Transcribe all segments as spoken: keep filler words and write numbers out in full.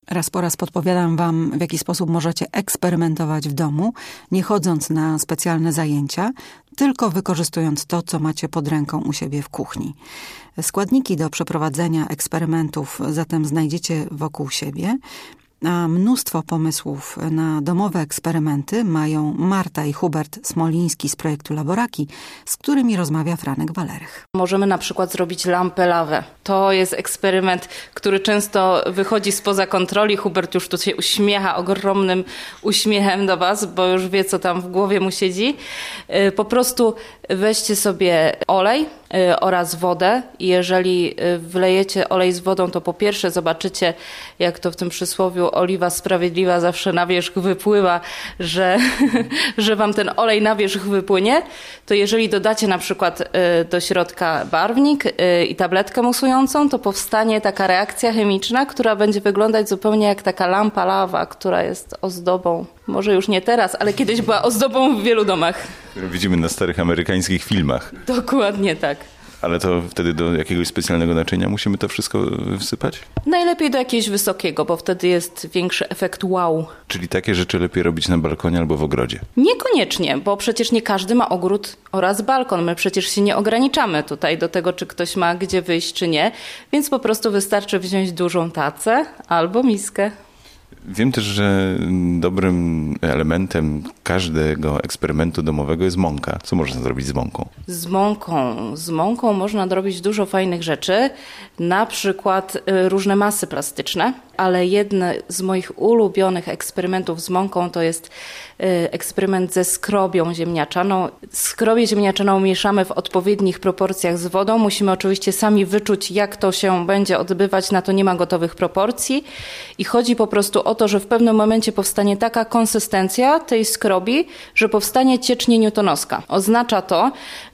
Raz po raz podpowiadam Wam, w jaki sposób możecie eksperymentować w domu, nie chodząc na specjalne zajęcia, tylko wykorzystując to, co macie pod ręką u siebie w kuchni. Składniki do przeprowadzenia eksperymentów zatem znajdziecie wokół siebie, a mnóstwo pomysłów na domowe eksperymenty mają Marta i Hubert Smoliński z projektu Laboraki, z którymi rozmawia Franek Walerych. Możemy na przykład zrobić lampę lawę. To jest eksperyment, który często wychodzi spoza kontroli. Hubert już tu się uśmiecha ogromnym uśmiechem do Was, bo już wie, co tam w głowie mu siedzi. Po prostu weźcie sobie olej oraz wodę i jeżeli wlejecie olej z wodą, to po pierwsze zobaczycie, jak to w tym przysłowiu oliwa sprawiedliwa zawsze na wierzch wypływa, że, że Wam ten olej na wierzch wypłynie, to jeżeli dodacie na przykład do środka barwnik i tabletkę musującą, to powstanie taka reakcja chemiczna, która będzie wyglądać zupełnie jak taka lampa lawa, która jest ozdobą. Może już nie teraz, ale kiedyś była ozdobą w wielu domach. Które widzimy na starych amerykańskich filmach. Dokładnie tak. Ale to wtedy do jakiegoś specjalnego naczynia musimy to wszystko wsypać? Najlepiej do jakiegoś wysokiego, bo wtedy jest większy efekt wow. Czyli takie rzeczy lepiej robić na balkonie albo w ogrodzie? Niekoniecznie, bo przecież nie każdy ma ogród oraz balkon. My przecież się nie ograniczamy tutaj do tego, czy ktoś ma gdzie wyjść, czy nie. Więc po prostu wystarczy wziąć dużą tacę albo miskę. Wiem też, że dobrym elementem każdego eksperymentu domowego jest mąka. Co można zrobić z mąką? Z mąką. Z mąką można zrobić dużo fajnych rzeczy, na przykład różne masy plastyczne, ale jeden z moich ulubionych eksperymentów z mąką to jest eksperyment ze skrobią ziemniaczaną. Skrobię ziemniaczaną mieszamy w odpowiednich proporcjach z wodą. Musimy oczywiście sami wyczuć, jak to się będzie odbywać, na to nie ma gotowych proporcji i chodzi po prostu o to, że w pewnym momencie powstanie taka konsystencja tej skrobi, że powstanie ciecz nienewtonowska. Oznacza to,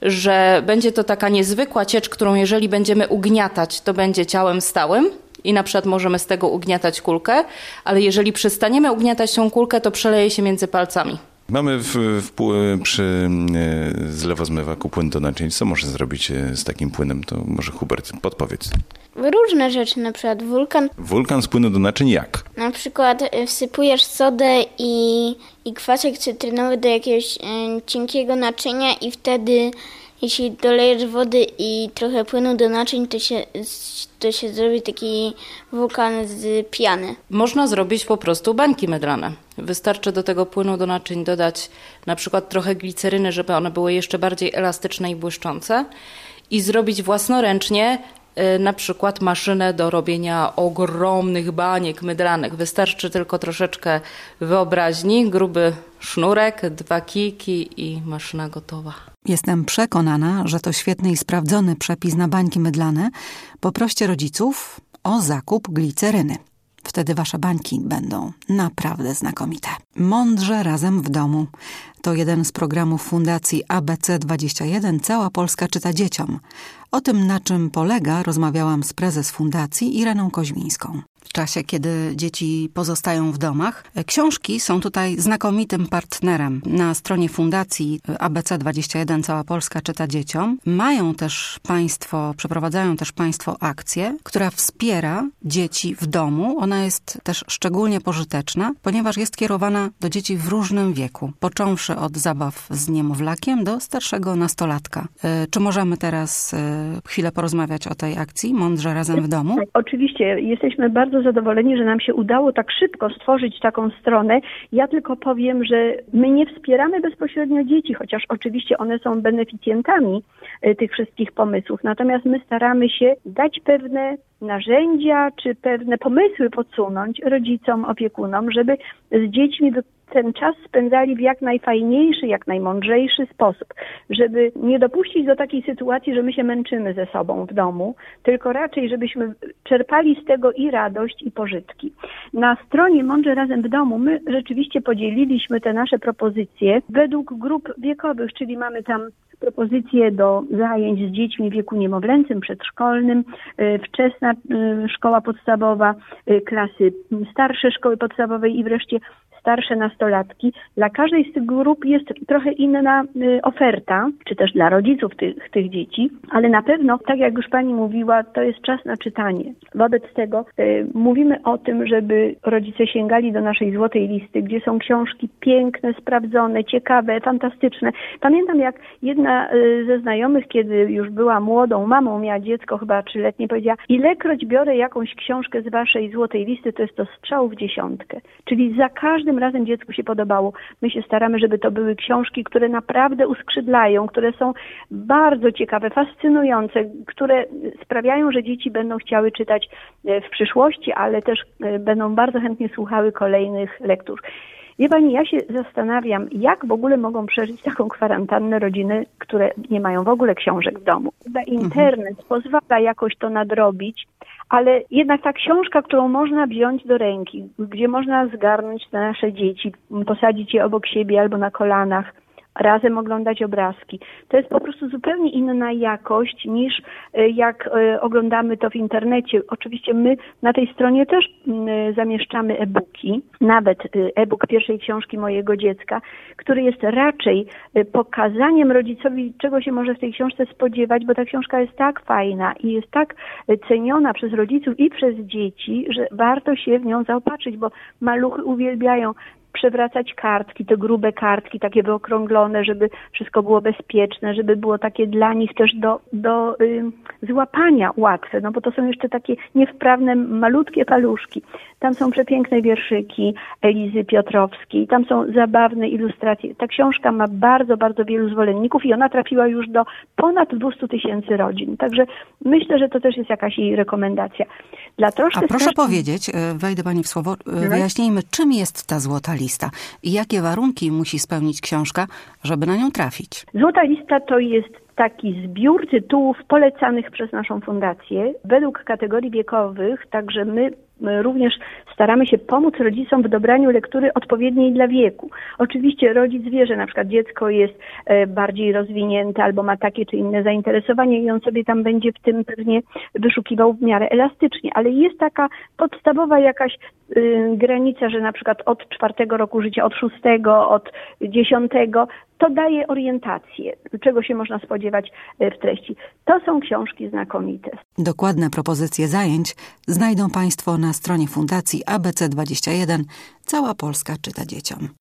że będzie to taka niezwykła ciecz, którą jeżeli będziemy ugniatać, to będzie ciałem stałym i na przykład możemy z tego ugniatać kulkę, ale jeżeli przestaniemy ugniatać tą kulkę, to przeleje się między palcami. Mamy w, w, przy zlewozmywaku płyn do naczyń. Co można zrobić z takim płynem? To może Hubert podpowiedz. Różne rzeczy, na przykład wulkan. Wulkan z płynu do naczyń jak? Na przykład wsypujesz sodę i, i kwasek cytrynowy do jakiegoś y, cienkiego naczynia i wtedy jeśli dolejesz wody i trochę płynu do naczyń, to się, to się zrobi taki wulkan z piany. Można zrobić po prostu bańki mydlane. Wystarczy do tego płynu do naczyń dodać na przykład trochę gliceryny, żeby one były jeszcze bardziej elastyczne i błyszczące i zrobić własnoręcznie na przykład maszynę do robienia ogromnych baniek mydlanych. Wystarczy tylko troszeczkę wyobraźni, gruby sznurek, dwa kijki i maszyna gotowa. Jestem przekonana, że to świetny i sprawdzony przepis na bańki mydlane. Poproście rodziców o zakup gliceryny. Wtedy wasze bańki będą naprawdę znakomite. Mądrze razem w domu. To jeden z programów Fundacji A B C dwadzieścia jeden Cała Polska czyta dzieciom. O tym, na czym polega, rozmawiałam z prezes Fundacji Ireną Koźmińską. W czasie, kiedy dzieci pozostają w domach, książki są tutaj znakomitym partnerem. Na stronie Fundacji A B C dwadzieścia jeden Cała Polska czyta dzieciom mają też państwo, przeprowadzają też państwo akcję, która wspiera dzieci w domu. Ona jest też szczególnie pożyteczna, ponieważ jest kierowana do dzieci w różnym wieku, począwszy od zabaw z niemowlakiem do starszego nastolatka. Czy możemy teraz chwilę porozmawiać o tej akcji Mądrze razem w domu? Oczywiście, jesteśmy bardzo zadowoleni, że nam się udało tak szybko stworzyć taką stronę. Ja tylko powiem, że my nie wspieramy bezpośrednio dzieci, chociaż oczywiście one są beneficjentami tych wszystkich pomysłów. Natomiast my staramy się dać pewne narzędzia czy pewne pomysły podsunąć rodzicom, opiekunom, żeby z dziećmi ten czas spędzali w jak najfajniejszy, jak najmądrzejszy sposób, żeby nie dopuścić do takiej sytuacji, że my się męczymy ze sobą w domu, tylko raczej, żebyśmy czerpali z tego i radość, i pożytki. Na stronie Mądrze razem w domu my rzeczywiście podzieliliśmy te nasze propozycje według grup wiekowych, czyli mamy tam propozycje do zajęć z dziećmi w wieku niemowlęcym, przedszkolnym, wczesna szkoła podstawowa, klasy starsze szkoły podstawowej i wreszcie starsze nastolatki. Dla każdej z tych grup jest trochę inna oferta, czy też dla rodziców tych, tych dzieci, ale na pewno, tak jak już Pani mówiła, to jest czas na czytanie. Wobec tego y, mówimy o tym, żeby rodzice sięgali do naszej złotej listy, gdzie są książki piękne, sprawdzone, ciekawe, fantastyczne. Pamiętam, jak jedna y, ze znajomych, kiedy już była młodą mamą, miała dziecko chyba trzyletnie, powiedziała: ilekroć biorę jakąś książkę z Waszej złotej listy, to jest to strzał w dziesiątkę. Czyli za każdym razem dziecku się podobało. My się staramy, żeby to były książki, które naprawdę uskrzydlają, które są bardzo ciekawe, fascynujące, które sprawiają, że dzieci będą chciały czytać w przyszłości, ale też będą bardzo chętnie słuchały kolejnych lektur. Wie Pani, ja się zastanawiam, jak w ogóle mogą przeżyć taką kwarantannę rodziny, które nie mają w ogóle książek w domu. Internet mhm. pozwala jakoś to nadrobić, ale jednak ta książka, którą można wziąć do ręki, gdzie można zgarnąć te nasze dzieci, posadzić je obok siebie albo na kolanach, razem oglądać obrazki. To jest po prostu zupełnie inna jakość niż jak oglądamy to w internecie. Oczywiście my na tej stronie też zamieszczamy e-booki, nawet e-book pierwszej książki mojego dziecka, który jest raczej pokazaniem rodzicowi, czego się może w tej książce spodziewać, bo ta książka jest tak fajna i jest tak ceniona przez rodziców i przez dzieci, że warto się w nią zaopatrzyć, bo maluchy uwielbiają przewracać kartki, te grube kartki, takie wyokrąglone, żeby wszystko było bezpieczne, żeby było takie dla nich też do, do y, złapania łatwe, no bo to są jeszcze takie niewprawne, malutkie paluszki. Tam są przepiękne wierszyki Elizy Piotrowskiej, tam są zabawne ilustracje. Ta książka ma bardzo, bardzo wielu zwolenników i ona trafiła już do ponad dwieście tysięcy rodzin. Także myślę, że to też jest jakaś jej rekomendacja. Dla troszkę A proszę starszych... powiedzieć, wejdę Pani w słowo, wyjaśnijmy, czym jest ta złota lista i jakie warunki musi spełnić książka, żeby na nią trafić? Złota lista to jest taki zbiór tytułów polecanych przez naszą fundację według kategorii wiekowych, także my również staramy się pomóc rodzicom w dobraniu lektury odpowiedniej dla wieku. Oczywiście rodzic wie, że na przykład dziecko jest bardziej rozwinięte albo ma takie czy inne zainteresowanie i on sobie tam będzie w tym pewnie wyszukiwał w miarę elastycznie, ale jest taka podstawowa jakaś y, granica, że na przykład od czwartego roku życia, od szóstego, od dziesiątego, to daje orientację, czego się można spodziewać w treści. To są książki znakomite. Dokładne propozycje zajęć znajdą Państwo na stronie Fundacji A B C dwadzieścia jeden. Cała Polska czyta dzieciom.